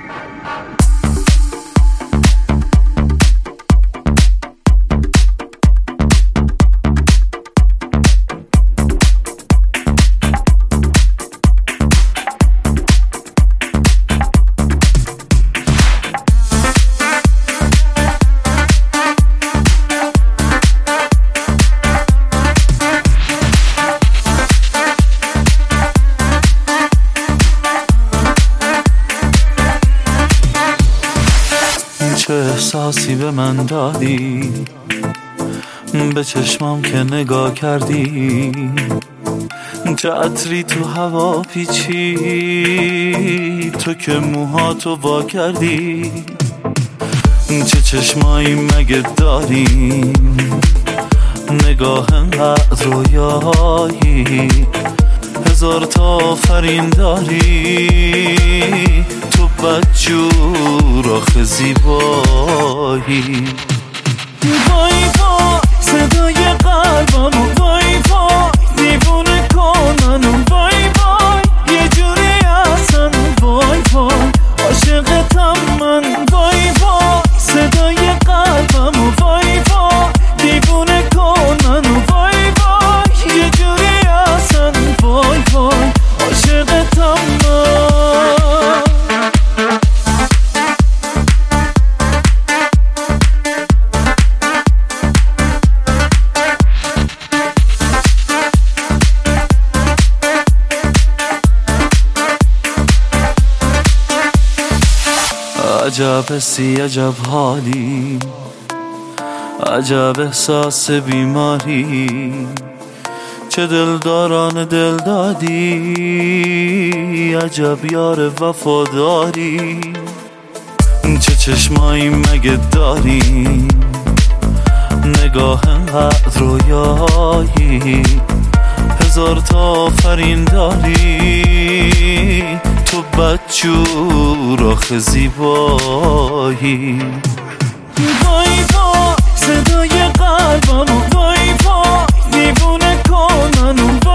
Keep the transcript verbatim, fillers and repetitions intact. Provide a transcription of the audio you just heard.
چه احساسی به من دادی، به چشمام که نگاه کردی، چه عطری تو هوا پیچی، تو که موهاتو وا کردی، چه چشمایی مگه داری، نگاه انقدر رویایی، هزار تا آفرین داری، تو بدجور آخه زیبایی. وای وای صدای قلبمو، وای وای دیوونه کن منو، وای وای یه جوری اصلا، وای وای عاشقتم من، وای وای صدای قلبمو، وای وای دیوونه کن منو، وای وای یه جوری اصلا، وای وای عاشقتم من. عجب حسی عجب حالی، عجب احساس بیماری، چه دلداران دل دادی، عجب یار وفاداری، چه چشمایی مگه داری، نگاه انقدر رویایی، هزار تا آفرین داری، تو بدجور آخه زیبایی. وای وای صدای قلبمو، وای وای دیوونه کن منو،